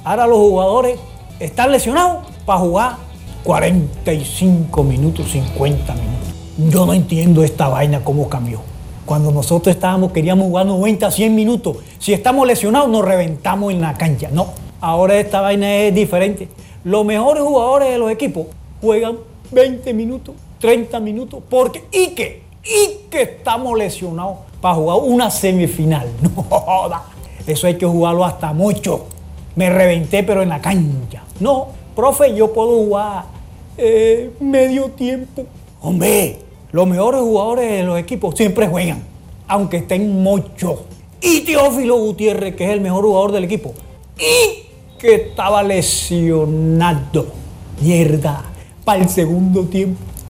Ahora los jugadores están lesionados para jugar 45 minutos, 50 minutos. Yo no entiendo esta vaina cómo cambió. Cuando nosotros queríamos jugar 90, 100 minutos. Si estamos lesionados, nos reventamos en la cancha. No, ahora esta vaina es diferente. Los mejores jugadores de los equipos juegan 20 minutos, 30 minutos, porque y que estamos lesionados para jugar una semifinal. No joda, eso hay que jugarlo hasta mucho. Me reventé, pero en la cancha. No, profe, yo puedo jugar medio tiempo. Hombre, los mejores jugadores de los equipos siempre juegan, aunque estén muchos. Y Teófilo Gutiérrez, que es el mejor jugador del equipo, y que estaba lesionado. Mierda, para el segundo tiempo